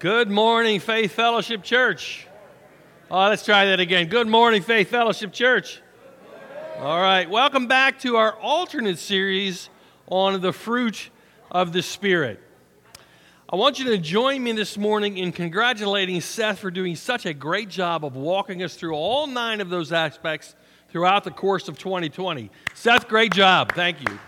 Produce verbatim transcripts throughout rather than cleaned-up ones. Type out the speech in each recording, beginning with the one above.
Good morning, Faith Fellowship Church. Oh, let's try that again. Good morning, Faith Fellowship Church. All right, welcome back to our alternate series on the fruit of the Spirit. I want you to join me this morning in congratulating Seth for doing such a great job of walking us through all nine of those aspects throughout the course of twenty twenty. Seth, great job. Thank you.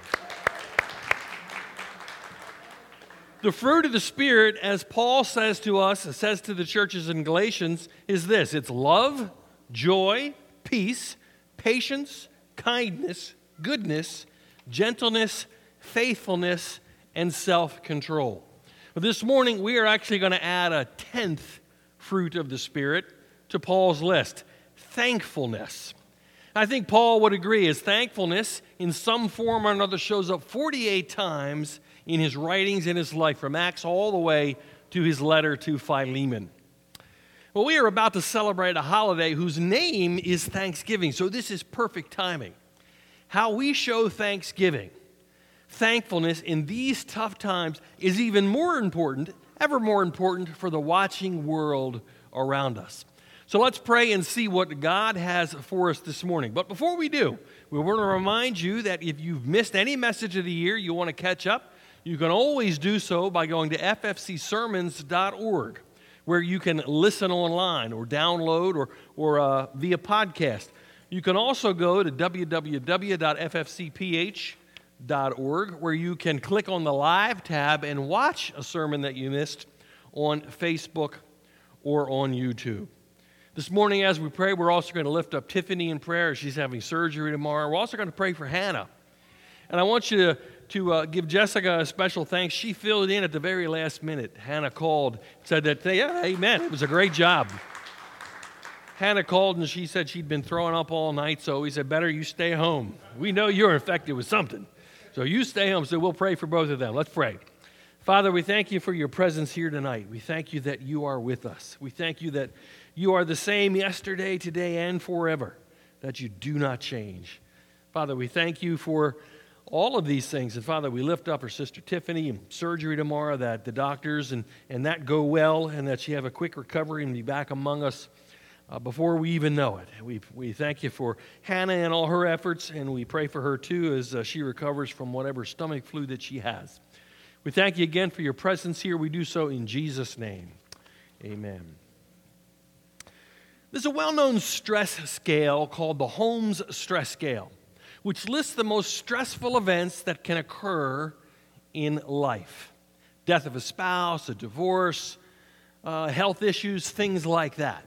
The fruit of the Spirit, as Paul says to us, says to the churches in Galatians, is this. It's love, joy, peace, patience, kindness, goodness, gentleness, faithfulness, and self-control. But this morning, we are actually going to add a tenth fruit of the Spirit to Paul's list, thankfulness. I think Paul would agree, as thankfulness in some form or another shows up forty-eight times in his writings in his life, from Acts all the way to his letter to Philemon. Well, we are about to celebrate a holiday whose name is Thanksgiving, so this is perfect timing. How we show thanksgiving, thankfulness in these tough times is even more important, ever more important for the watching world around us. So let's pray and see what God has for us this morning. But before we do, we want to remind you that if you've missed any message of the year, you want to catch up, you can always do so by going to f f c sermons dot org, where you can listen online or download or, or uh, via podcast. You can also go to w w w dot f f c p h dot org, where you can click on the Live tab and watch a sermon that you missed on Facebook or on YouTube. This morning, as we pray, we're also going to lift up Tiffany in prayer. She's having surgery tomorrow. We're also going to pray for Hannah. And I want you to to uh, give Jessica a special thanks. She filled in at the very last minute. Hannah called, said that, yeah, amen, it was a great job. Hannah called and she said she'd been throwing up all night, so we said, better you stay home. We know you're infected with something. So you stay home, so we'll pray for both of them. Let's pray. Father, we thank you for your presence here tonight. We thank you that you are with us. We thank you that you are the same yesterday, today, and forever, that you do not change. Father, we thank you for all of these things. And Father, we lift up her sister Tiffany and surgery tomorrow, that the doctors and, and that go well, and that she have a quick recovery and be back among us uh, before we even know it. We we thank you for Hannah and all her efforts, and we pray for her too as uh, she recovers from whatever stomach flu that she has. We thank you again for your presence here. We do so in Jesus' name. Amen. There's a well-known stress scale called the Holmes Stress Scale, which lists the most stressful events that can occur in life. Death of a spouse, a divorce, uh, health issues, things like that.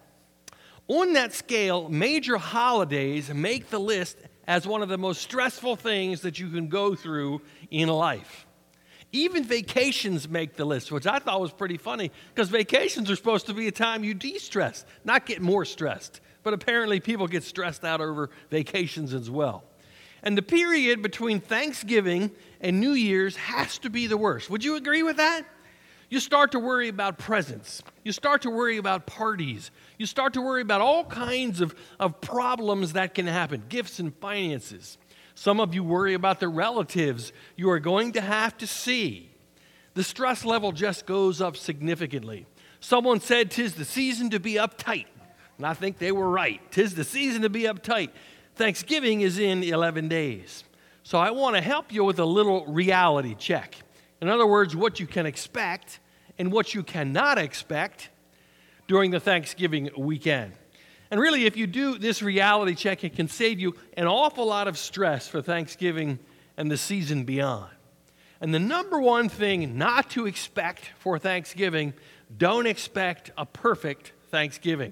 On that scale, major holidays make the list as one of the most stressful things that you can go through in life. Even vacations make the list, which I thought was pretty funny, because vacations are supposed to be a time you de-stress, not get more stressed. But apparently people get stressed out over vacations as well. And the period between Thanksgiving and New Year's has to be the worst. Would you agree with that? You start to worry about presents. You start to worry about parties. You start to worry about all kinds of, of problems that can happen, gifts and finances. Some of you worry about the relatives you are going to have to see. The stress level just goes up significantly. Someone said, "'Tis the season to be uptight." And I think they were right. "'Tis the season to be uptight." Thanksgiving is in eleven days. So I want to help you with a little reality check. In other words, what you can expect and what you cannot expect during the Thanksgiving weekend. And really, if you do this reality check, it can save you an awful lot of stress for Thanksgiving and the season beyond. And the number one thing not to expect for Thanksgiving, don't expect a perfect Thanksgiving.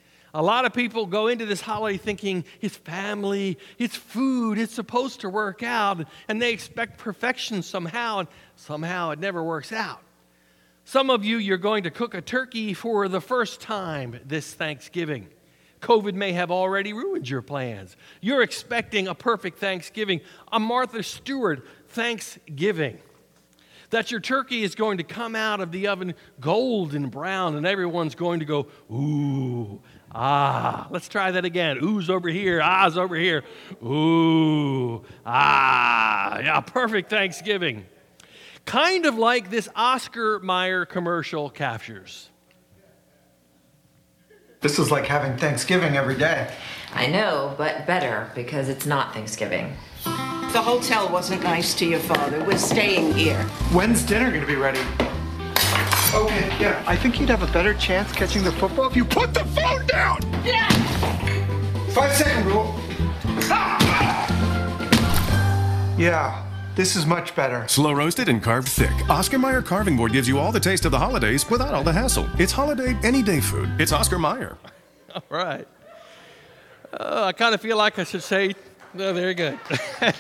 A lot of people go into this holiday thinking it's family, it's food, it's supposed to work out, and they expect perfection somehow, and somehow it never works out. Some of you, you're going to cook a turkey for the first time this Thanksgiving. COVID may have already ruined your plans. You're expecting a perfect Thanksgiving, a Martha Stewart Thanksgiving. That your turkey is going to come out of the oven golden brown, and everyone's going to go, ooh, ah. Let's try that again. Ooh's over here, ah's over here. Ooh, ah. Yeah, perfect Thanksgiving. Kind of like this Oscar Mayer commercial captures. This is like having Thanksgiving every day. I know, but better because it's not Thanksgiving. The hotel wasn't nice to your father. We're staying here. When's dinner gonna be ready? Okay, yeah. I think you'd have a better chance catching the football if you put the phone down! Yeah! Five second rule. Ah! Yeah, this is much better. Slow roasted and carved thick. Oscar Mayer Carving Board gives you all the taste of the holidays without all the hassle. It's holiday, any day food. It's Oscar Mayer. All right. Uh, I kind of feel like I should say, no, very good. I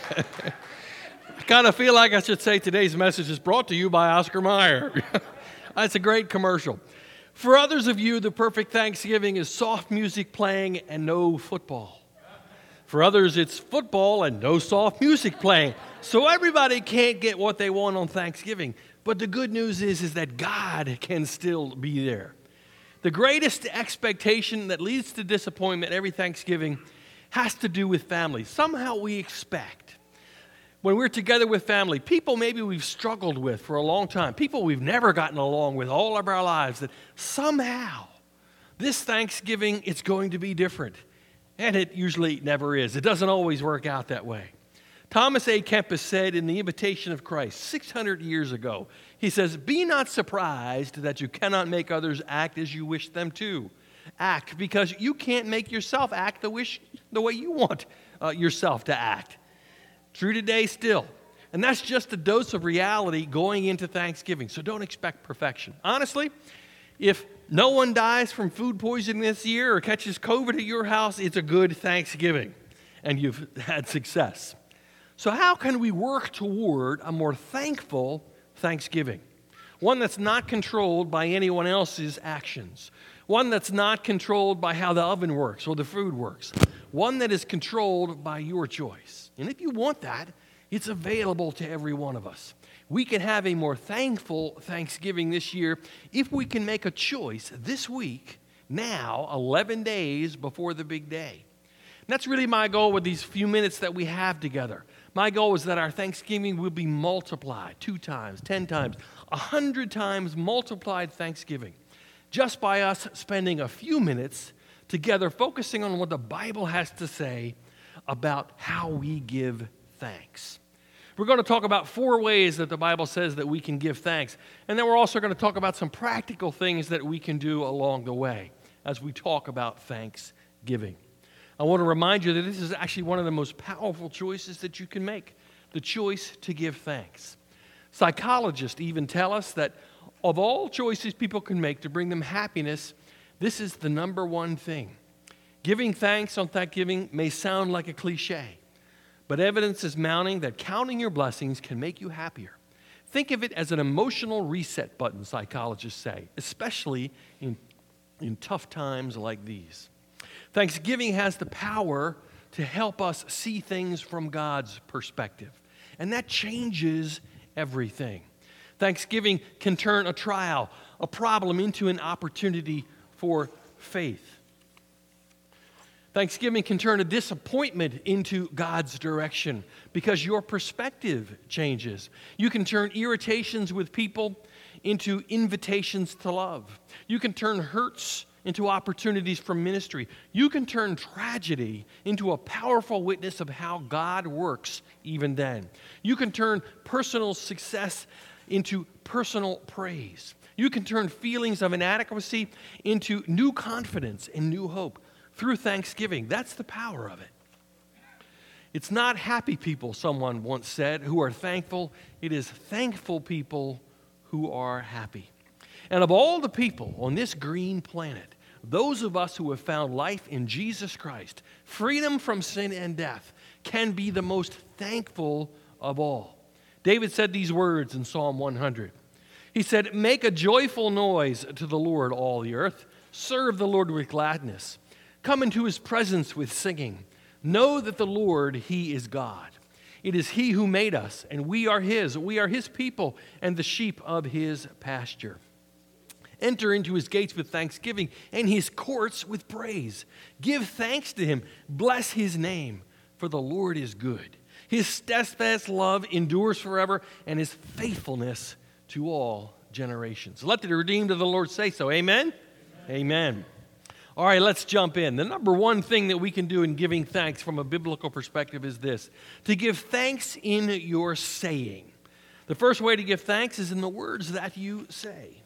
kind of feel like I should say today's message is brought to you by Oscar Mayer. That's a great commercial. For others of you, the perfect Thanksgiving is soft music playing and no football. For others, it's football and no soft music playing. So everybody can't get what they want on Thanksgiving. But the good news is, is that God can still be there. The greatest expectation that leads to disappointment every Thanksgiving has to do with family. Somehow we expect, when we're together with family, people maybe we've struggled with for a long time, people we've never gotten along with all of our lives, that somehow this Thanksgiving it's going to be different. And it usually never is. It doesn't always work out that way. Thomas A. Kempis said in The Imitation of Christ six hundred years ago, he says, "Be not surprised that you cannot make others act as you wish them to act, because you can't make yourself act the, wish, the way you want uh, yourself to act." True today still. And that's just a dose of reality going into Thanksgiving. So don't expect perfection. Honestly, if no one dies from food poisoning this year or catches COVID at your house, it's a good Thanksgiving, and you've had success. So how can we work toward a more thankful Thanksgiving? One that's not controlled by anyone else's actions. One that's not controlled by how the oven works or the food works. One that is controlled by your choice. And if you want that, it's available to every one of us. We can have a more thankful Thanksgiving this year if we can make a choice this week, now, eleven days before the big day. And that's really my goal with these few minutes that we have together. My goal is that our Thanksgiving will be multiplied two times, ten times, a hundred times multiplied Thanksgiving, just by us spending a few minutes together focusing on what the Bible has to say about how we give thanks. We're going to talk about four ways that the Bible says that we can give thanks. And then we're also going to talk about some practical things that we can do along the way as we talk about thanksgiving. I want to remind you that this is actually one of the most powerful choices that you can make, the choice to give thanks. Psychologists even tell us that of all choices people can make to bring them happiness, this is the number one thing. Giving thanks on Thanksgiving may sound like a cliche, but evidence is mounting that counting your blessings can make you happier. Think of it as an emotional reset button, psychologists say, especially in, in tough times like these. Thanksgiving has the power to help us see things from God's perspective, and that changes everything. Thanksgiving can turn a trial, a problem, into an opportunity for faith. Thanksgiving can turn a disappointment into God's direction because your perspective changes. You can turn irritations with people into invitations to love. You can turn hurts into opportunities for ministry. You can turn tragedy into a powerful witness of how God works even then. You can turn personal success into personal praise. You can turn feelings of inadequacy into new confidence and new hope through Thanksgiving. That's the power of it. It's not happy people, someone once said, who are thankful. It is thankful people who are happy. And of all the people on this green planet, those of us who have found life in Jesus Christ, freedom from sin and death, can be the most thankful of all. David said these words in Psalm one hundred. He said, "Make a joyful noise to the Lord, all the earth. Serve the Lord with gladness. Come into his presence with singing. Know that the Lord, he is God. It is he who made us, and we are his. We are his people and the sheep of his pasture. Enter into his gates with thanksgiving and his courts with praise. Give thanks to him. Bless his name, for the Lord is good. His steadfast love endures forever, and his faithfulness to all generations." Let the redeemed of the Lord say so. Amen? Amen. Amen. All right, let's jump in. The number one thing that we can do in giving thanks from a biblical perspective is this: to give thanks in your saying. The first way to give thanks is in the words that you say.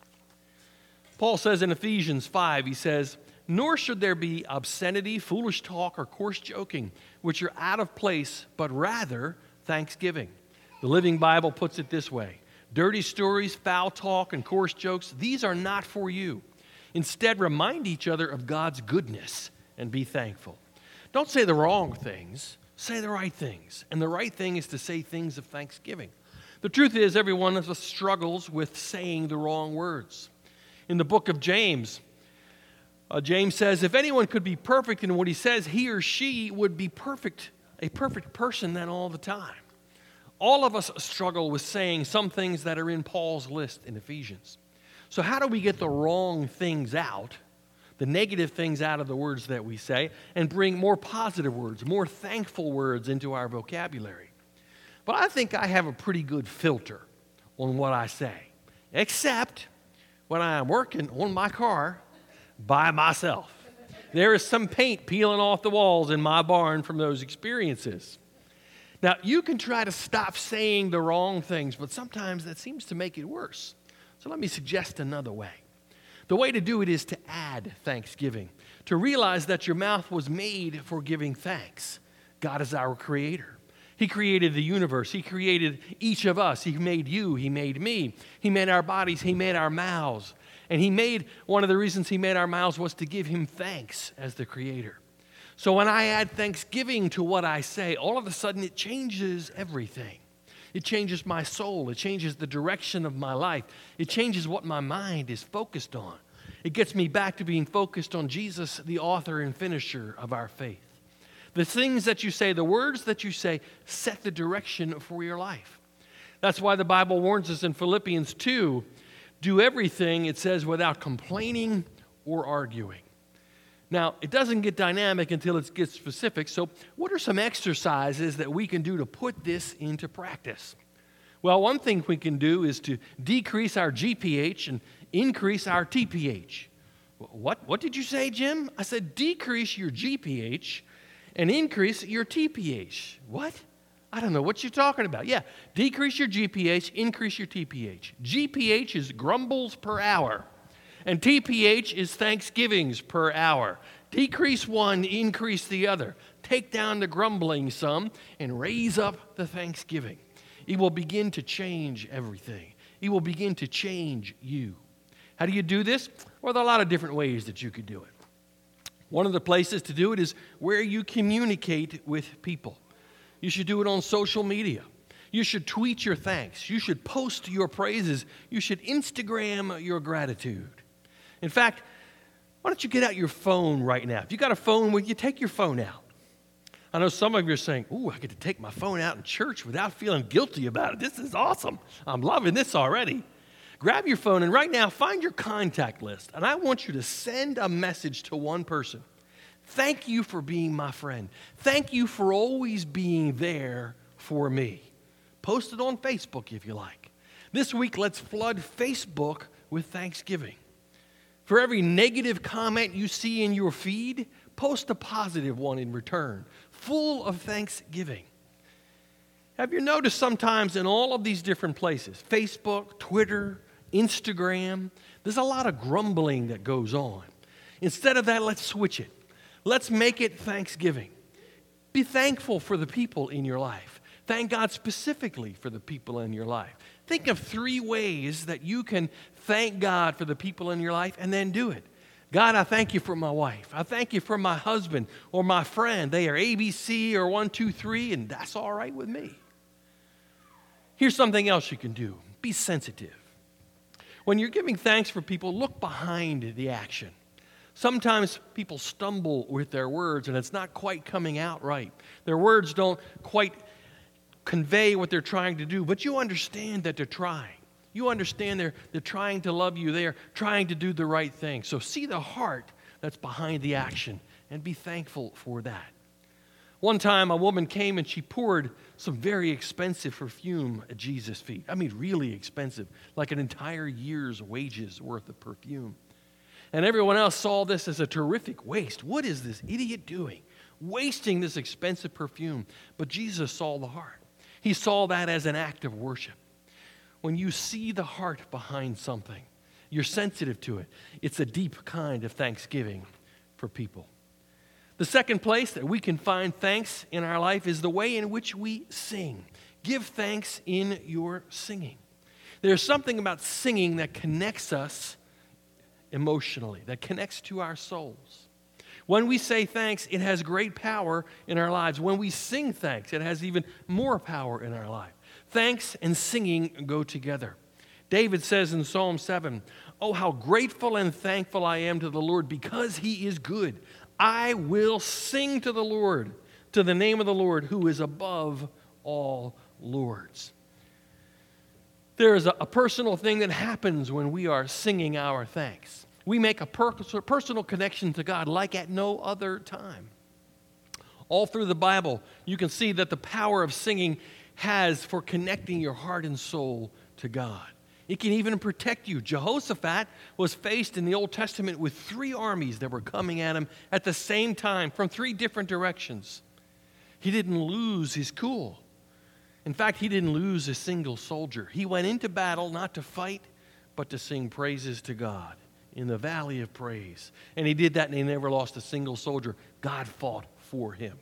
Paul says in Ephesians five, he says, "Nor should there be obscenity, foolish talk, or coarse joking, which are out of place, but rather thanksgiving." The Living Bible puts it this way: dirty stories, foul talk, and coarse jokes, these are not for you. Instead, remind each other of God's goodness and be thankful. Don't say the wrong things, say the right things. And the right thing is to say things of thanksgiving. The truth is, every one of us struggles with saying the wrong words. In the book of James, uh, James says, if anyone could be perfect in what he says, he or she would be perfect, a perfect person then all the time. All of us struggle with saying some things that are in Paul's list in Ephesians. So how do we get the wrong things out, the negative things out of the words that we say, and bring more positive words, more thankful words into our vocabulary? But I think I have a pretty good filter on what I say, except when I am working on my car by myself. There is some paint peeling off the walls in my barn from those experiences. Now, you can try to stop saying the wrong things, but sometimes that seems to make it worse. So let me suggest another way. The way to do it is to add thanksgiving, to realize that your mouth was made for giving thanks. God is our creator. He created the universe. He created each of us. He made you. He made me. He made our bodies. He made our mouths. And he made, one of the reasons he made our mouths was to give him thanks as the creator. So when I add thanksgiving to what I say, all of a sudden it changes everything. It changes my soul. It changes the direction of my life. It changes what my mind is focused on. It gets me back to being focused on Jesus, the author and finisher of our faith. The things that you say, the words that you say, set the direction for your life. That's why the Bible warns us in Philippians two, do everything, it says, without complaining or arguing. Now, it doesn't get dynamic until it gets specific, so what are some exercises that we can do to put this into practice? Well, one thing we can do is to decrease our G P H and increase our T P H. What, what did you say, Jim? I said decrease your G P H and increase your T P H. What? I don't know what you're talking about. Yeah, decrease your G P H, increase your T P H. G P H is grumbles per hour. And T P H is thanksgivings per hour. Decrease one, increase the other. Take down the grumbling some and raise up the thanksgiving. It will begin to change everything. It will begin to change you. How do you do this? Well, there are a lot of different ways that you could do it. One of the places to do it is where you communicate with people. You should do it on social media. You should tweet your thanks. You should post your praises. You should Instagram your gratitude. In fact, why don't you get out your phone right now? If you got a phone with you, take your phone out. I know some of you are saying, ooh, I get to take my phone out in church without feeling guilty about it. This is awesome. I'm loving this already. Grab your phone and right now find your contact list. And I want you to send a message to one person. Thank you for being my friend. Thank you for always being there for me. Post it on Facebook if you like. This week, let's flood Facebook with thanksgiving. For every negative comment you see in your feed, post a positive one in return, full of thanksgiving. Have you noticed sometimes in all of these different places, Facebook, Twitter, Instagram, there's a lot of grumbling that goes on. Instead of that, let's switch it. Let's make it thanksgiving. Be thankful for the people in your life. Thank God specifically for the people in your life. Think of three ways that you can thank God for the people in your life and then do it. God, I thank you for my wife. I thank you for my husband or my friend. They are A B C or one, two, three, and that's all right with me. Here's something else you can do. Be sensitive. When you're giving thanks for people, look behind the action. Sometimes people stumble with their words and it's not quite coming out right. Their words don't quite convey what they're trying to do, but you understand that they're trying. You understand they're, they're trying to love you. They're trying to do the right thing. So see the heart that's behind the action and be thankful for that. One time a woman came and she poured some very expensive perfume at Jesus' feet. I mean, really expensive, like an entire year's wages worth of perfume. And everyone else saw this as a terrific waste. What is this idiot doing? Wasting this expensive perfume. But Jesus saw the heart. He saw that as an act of worship. When you see the heart behind something, you're sensitive to it. It's a deep kind of thanksgiving for people. The second place that we can find thanks in our life is the way in which we sing. Give thanks in your singing. There's something about singing that connects us emotionally, that connects to our souls. When we say thanks, it has great power in our lives. When we sing thanks, it has even more power in our life. Thanks and singing go together. David says in Psalm seven, "Oh, how grateful and thankful I am to the Lord because he is good. I will sing to the Lord, to the name of the Lord who is above all lords." There is a, a personal thing that happens when we are singing our thanks. We make a per- personal connection to God like at no other time. All through the Bible, you can see that the power of singing has for connecting your heart and soul to God. It can even protect you. Jehoshaphat was faced in the Old Testament with three armies that were coming at him at the same time from three different directions. He didn't lose his cool. In fact, he didn't lose a single soldier. He went into battle not to fight, but to sing praises to God in the valley of praise. And he did that and he never lost a single soldier. God fought for him.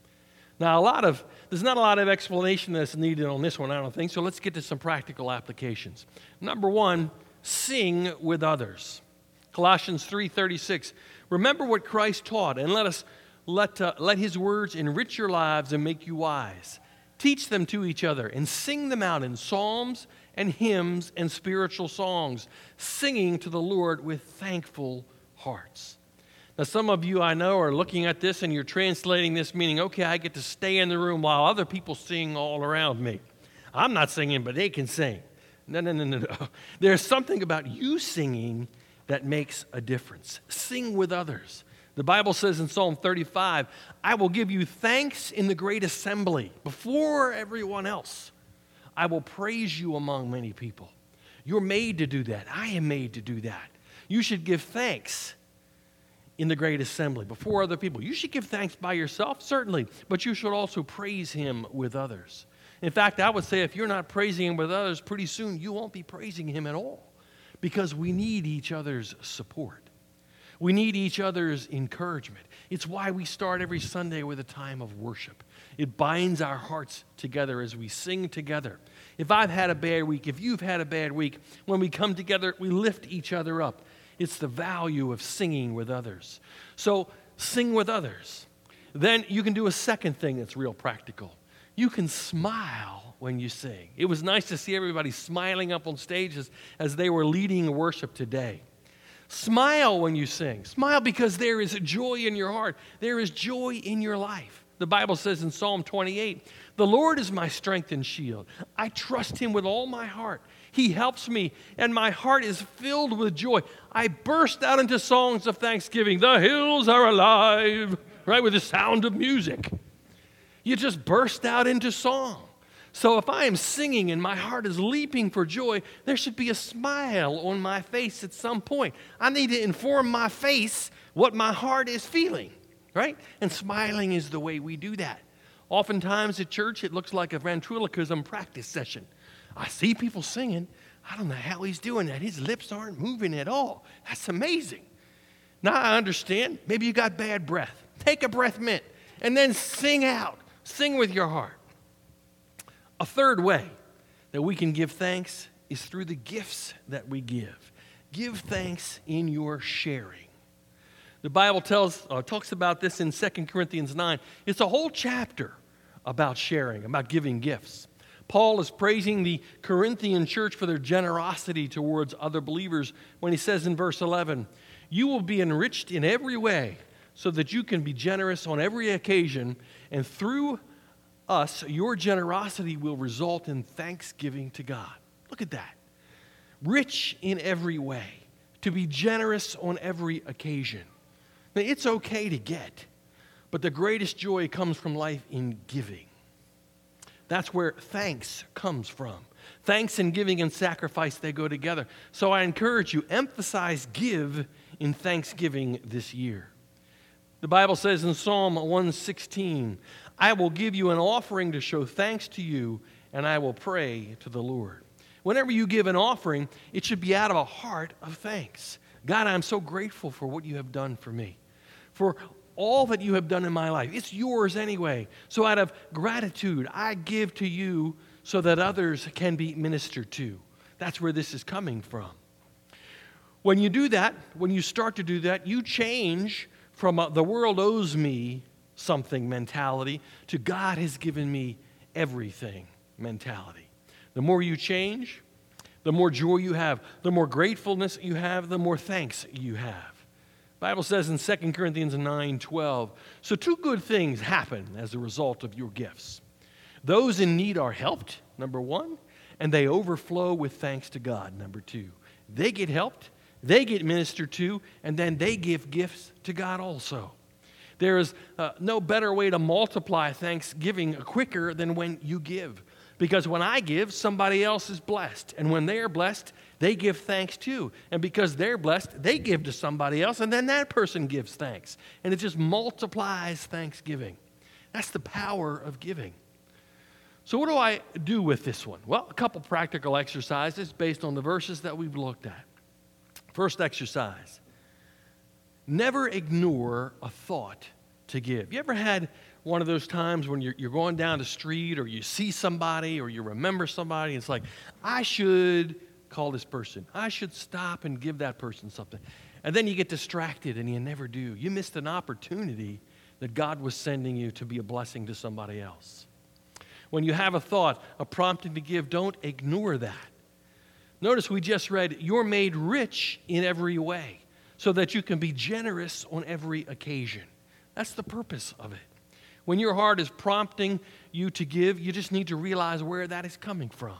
Now, a lot of, there's not a lot of explanation that's needed on this one, I don't think, so let's get to some practical applications. Number one, sing with others. Colossians three thirty-six, remember what Christ taught, and let us let, uh, let his words enrich your lives and make you wise. Teach them to each other and sing them out in psalms and hymns and spiritual songs, singing to the Lord with thankful hearts. Now, some of you I know are looking at this and you're translating this meaning, okay, I get to stay in the room while other people sing all around me. I'm not singing, but they can sing. No, no, no, no, no. There's something about you singing that makes a difference. Sing with others. The Bible says in Psalm thirty-five, I will give you thanks in the great assembly before everyone else. I will praise you among many people. You're made to do that. I am made to do that. You should give thanks in the great assembly before other people. You should give thanks by yourself, certainly, but you should also praise him with others. In fact, I would say if you're not praising him with others, pretty soon you won't be praising him at all, because we need each other's support. We need each other's encouragement. It's why we start every Sunday with a time of worship. It binds our hearts together as we sing together. If I've had a bad week, if you've had a bad week, when we come together, we lift each other up. It's the value of singing with others. So sing with others. Then you can do a second thing that's real practical. You can smile when you sing. It was nice to see everybody smiling up on stages as they were leading worship today. Smile when you sing. Smile because there is joy in your heart. There is joy in your life. The Bible says in Psalm twenty-eight, the Lord is my strength and shield. I trust him with all my heart. He helps me, and my heart is filled with joy. I burst out into songs of thanksgiving. The hills are alive, right, with the sound of music. You just burst out into song. So if I am singing and my heart is leaping for joy, there should be a smile on my face at some point. I need to inform my face what my heart is feeling, right? And smiling is the way we do that. Oftentimes at church, it looks like a ventriloquism practice session. I see people singing. I don't know how he's doing that. His lips aren't moving at all. That's amazing. Now I understand. Maybe you got bad breath. Take a breath mint and then sing out. Sing with your heart. A third way that we can give thanks is through the gifts that we give. Give thanks in your sharing. The Bible tells, uh, talks about this in Second Corinthians nine. It's a whole chapter about sharing, about giving gifts. Paul is praising the Corinthian church for their generosity towards other believers when he says in verse eleven, you will be enriched in every way so that you can be generous on every occasion, and through us, your generosity will result in thanksgiving to God. Look at that. Rich in every way, to be generous on every occasion. Now, it's okay to get, but the greatest joy comes from life in giving. That's where thanks comes from. Thanks and giving and sacrifice, they go together. So I encourage you, emphasize give in thanksgiving this year. The Bible says in Psalm one sixteen, I will give you an offering to show thanks to you, and I will pray to the Lord. Whenever you give an offering, it should be out of a heart of thanks. God, I'm so grateful for what you have done for me, for all that you have done in my life. It's yours anyway. So out of gratitude, I give to you so that others can be ministered to. That's where this is coming from. When you do that, when you start to do that, you change from a, the world owes me something mentality to God has given me everything mentality. The more you change, the more joy you have, the more gratefulness you have, the more thanks you have. The Bible says in Second Corinthians nine twelve, so two good things happen as a result of your gifts. Those in need are helped, number one, and they overflow with thanks to God, number two. They get helped, they get ministered to, and then they give gifts to God also. There is uh, no better way to multiply thanksgiving quicker than when you give. Because when I give, somebody else is blessed. And when they are blessed, they give thanks too. And because they're blessed, they give to somebody else, and then that person gives thanks. And it just multiplies thanksgiving. That's the power of giving. So what do I do with this one? Well, a couple practical exercises based on the verses that we've looked at. First exercise, never ignore a thought to give. You ever had one of those times when you're, you're going down the street or you see somebody or you remember somebody, and it's like, I should call this person. I should stop and give that person something. And then you get distracted and you never do. You missed an opportunity that God was sending you to be a blessing to somebody else. When you have a thought, a prompting to give, don't ignore that. Notice we just read, you're made rich in every way so that you can be generous on every occasion. That's the purpose of it. When your heart is prompting you to give, you just need to realize where that is coming from.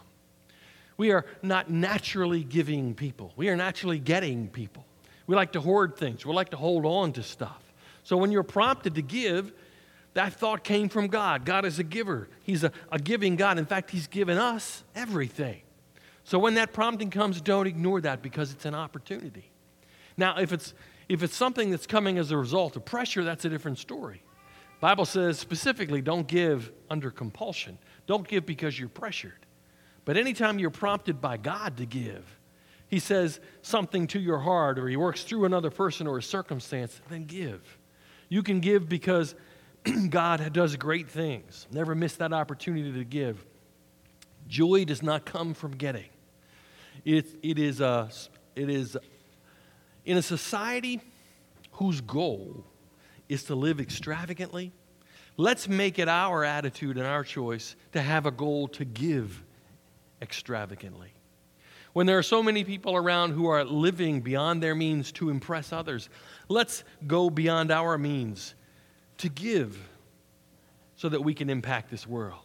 We are not naturally giving people. We are naturally getting people. We like to hoard things. We like to hold on to stuff. So when you're prompted to give, that thought came from God. God is a giver. He's a, a giving God. In fact, He's given us everything. So when that prompting comes, don't ignore that because it's an opportunity. Now, if it's if it's something that's coming as a result of pressure, that's a different story. The Bible says specifically, don't give under compulsion. Don't give because you're pressured. But anytime you're prompted by God to give, He says something to your heart or He works through another person or a circumstance, then give. You can give because God does great things. Never miss that opportunity to give. Joy does not come from getting. It, it, is a, it is in a society whose goal is to live extravagantly. Let's make it our attitude and our choice to have a goal to give extravagantly. When there are so many people around who are living beyond their means to impress others, let's go beyond our means to give so that we can impact this world.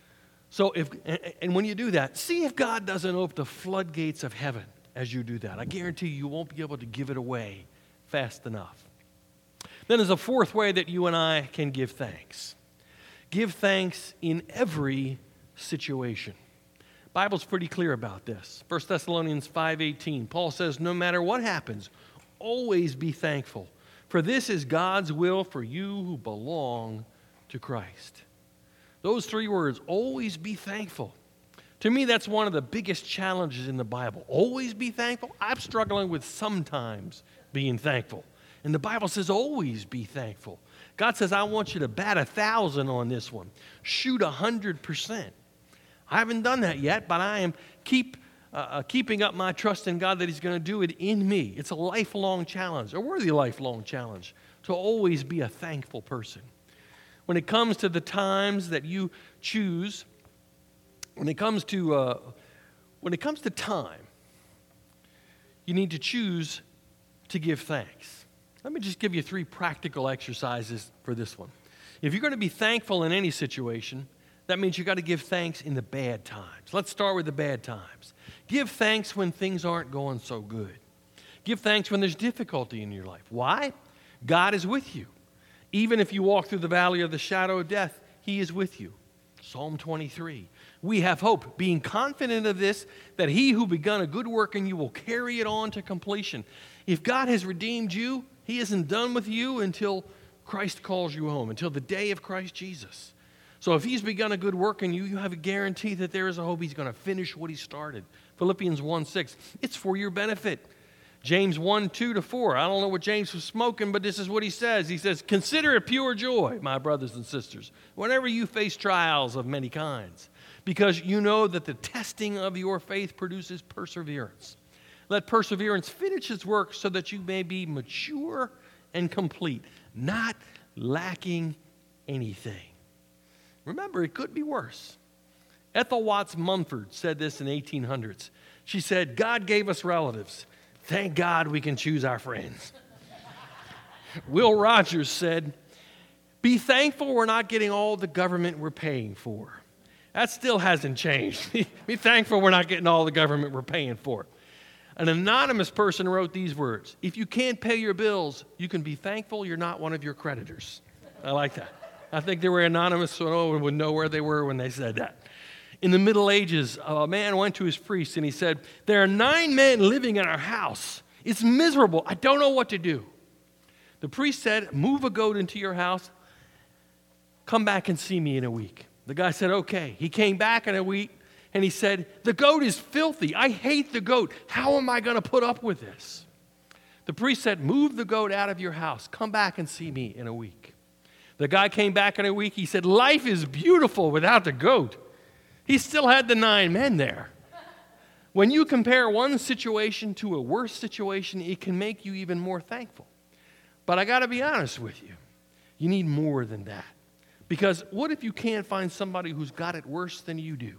So if, and when you do that, see if God doesn't open the floodgates of heaven as you do that. I guarantee you, you won't be able to give it away fast enough. Then there's a fourth way that you and I can give thanks. Give thanks in every situation. The Bible's pretty clear about this. First Thessalonians five eighteen, Paul says, no matter what happens, always be thankful, for this is God's will for you who belong to Christ. Those three words, always be thankful. To me, that's one of the biggest challenges in the Bible. Always be thankful. I'm struggling with sometimes being thankful. And the Bible says always be thankful. God says, I want you to bat a thousand on this one. Shoot a hundred percent. I haven't done that yet, but I am keep uh, keeping up my trust in God that He's going to do it in me. It's a lifelong challenge, a worthy lifelong challenge, to always be a thankful person. When it comes to the times that you choose, when it comes to uh, when it comes to time, you need to choose to give thanks. Let me just give you three practical exercises for this one. If you're going to be thankful in any situation, that means you've got to give thanks in the bad times. Let's start with the bad times. Give thanks when things aren't going so good. Give thanks when there's difficulty in your life. Why? God is with you. Even if you walk through the valley of the shadow of death, He is with you. Psalm twenty-three. We have hope, being confident of this, that he who begun a good work in you will carry it on to completion. If God has redeemed you, he isn't done with you until Christ calls you home, until the day of Christ Jesus. So if he's begun a good work in you, you have a guarantee that there is a hope he's going to finish what he started. Philippians one six, it's for your benefit. James one two to four, I don't know what James was smoking, but this is what he says. He says, consider it pure joy, my brothers and sisters, whenever you face trials of many kinds, because you know that the testing of your faith produces perseverance. Let perseverance finish its work so that you may be mature and complete, not lacking anything. Remember, it could be worse. Ethel Watts Mumford said this in the eighteen hundreds. She said, God gave us relatives. Thank God we can choose our friends. Will Rogers said, be thankful we're not getting all the government we're paying for. That still hasn't changed. Be thankful we're not getting all the government we're paying for. An anonymous person wrote these words, if you can't pay your bills, you can be thankful you're not one of your creditors. I like that. I think they were anonymous so no one would know where they were when they said that. In the Middle Ages, a man went to his priest and he said, there are nine men living in our house. It's miserable. I don't know what to do. The priest said, move a goat into your house. Come back and see me in a week. The guy said, okay. He came back in a week and he said, the goat is filthy. I hate the goat. How am I going to put up with this? The priest said, move the goat out of your house. Come back and see me in a week. The guy came back in a week. He said, life is beautiful without the goat. He still had the nine men there. When you compare one situation to a worse situation, it can make you even more thankful. But I got to be honest with you. You need more than that. Because what if you can't find somebody who's got it worse than you do?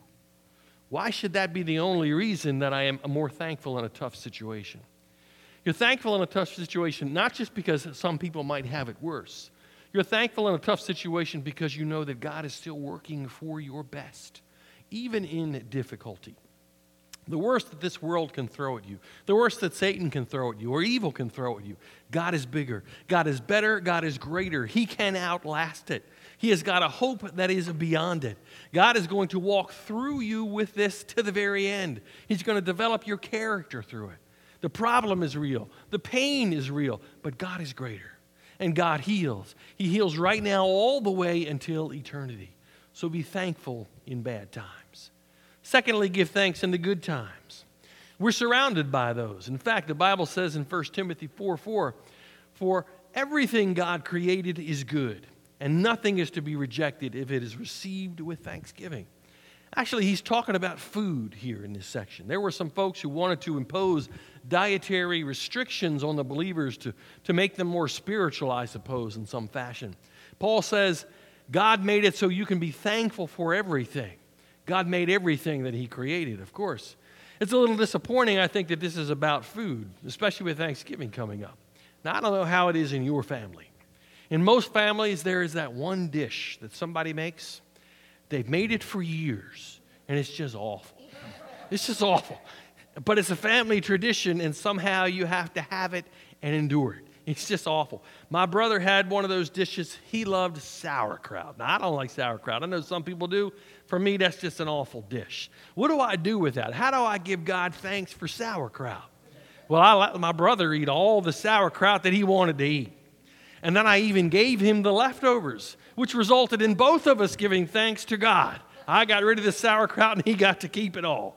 Why should that be the only reason that I am more thankful in a tough situation? You're thankful in a tough situation not just because some people might have it worse. You're thankful in a tough situation because you know that God is still working for your best, even in difficulty. The worst that this world can throw at you, the worst that Satan can throw at you, or evil can throw at you, God is bigger, God is better, God is greater. He can outlast it. He has got a hope that is beyond it. God is going to walk through you with this to the very end. He's going to develop your character through it. The problem is real. The pain is real, but God is greater. And God heals. He heals right now all the way until eternity. So be thankful in bad times. Secondly, give thanks in the good times. We're surrounded by those. In fact, the Bible says in First Timothy four four, for everything God created is good, and nothing is to be rejected if it is received with thanksgiving. Actually, he's talking about food here in this section. There were some folks who wanted to impose dietary restrictions on the believers to, to make them more spiritual, I suppose, in some fashion. Paul says, God made it so you can be thankful for everything. God made everything that he created, of course. It's a little disappointing, I think, that this is about food, especially with Thanksgiving coming up. Now, I don't know how it is in your family. In most families, there is that one dish that somebody makes. They've made it for years, and it's just awful. It's just awful. But it's a family tradition, and somehow you have to have it and endure it. It's just awful. My brother had one of those dishes. He loved sauerkraut. Now, I don't like sauerkraut. I know some people do. For me, that's just an awful dish. What do I do with that? How do I give God thanks for sauerkraut? Well, I let my brother eat all the sauerkraut that he wanted to eat. And then I even gave him the leftovers, which resulted in both of us giving thanks to God. I got rid of the sauerkraut, and he got to keep it all.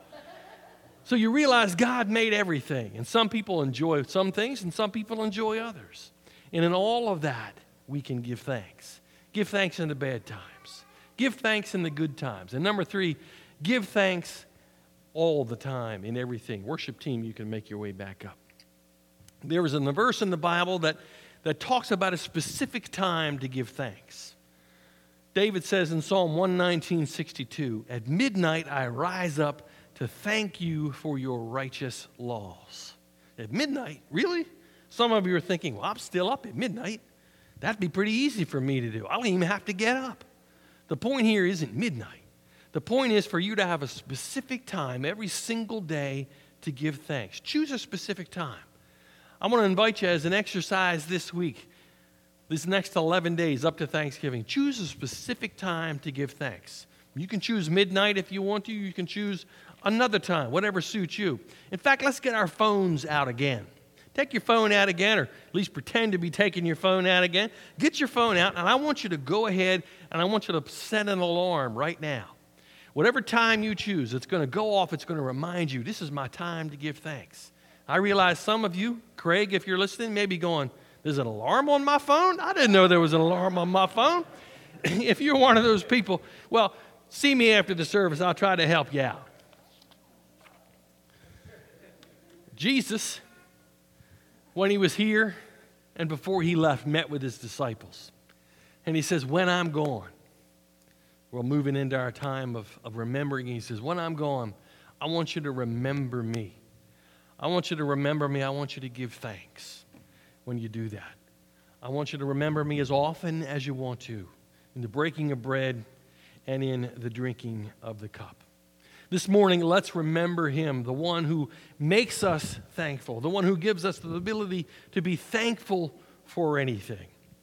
So you realize God made everything, and some people enjoy some things, and some people enjoy others. And in all of that, we can give thanks. Give thanks in the bad times. Give thanks in the good times. And number three, give thanks all the time in everything. Worship team, you can make your way back up. There was a verse in the Bible that, that talks about a specific time to give thanks. David says in Psalm one nineteen, sixty-two, at midnight I rise up to thank you for your righteous laws. At midnight? Really? Some of you are thinking, well, I'm still up at midnight. That'd be pretty easy for me to do. I don't even have to get up. The point here isn't midnight. The point is for you to have a specific time every single day to give thanks. Choose a specific time. I want to invite you as an exercise this week, this next eleven days up to Thanksgiving. Choose a specific time to give thanks. You can choose midnight if you want to. You can choose another time, whatever suits you. In fact, let's get our phones out again. Take your phone out again, or at least pretend to be taking your phone out again. Get your phone out, and I want you to go ahead, and I want you to set an alarm right now. Whatever time you choose, it's going to go off. It's going to remind you, this is my time to give thanks. I realize some of you, Craig, if you're listening, may be going, there's an alarm on my phone? I didn't know there was an alarm on my phone. If you're one of those people, well, see me after the service. I'll try to help you out. Jesus, when he was here and before he left, met with his disciples. And he says, when I'm gone, we're moving into our time of, of remembering. He says, when I'm gone, I want you to remember me. I want you to remember me. I want you to give thanks when you do that. I want you to remember me as often as you want to, in the breaking of bread and in the drinking of the cup. This morning, let's remember him, the one who makes us thankful, the one who gives us the ability to be thankful for anything.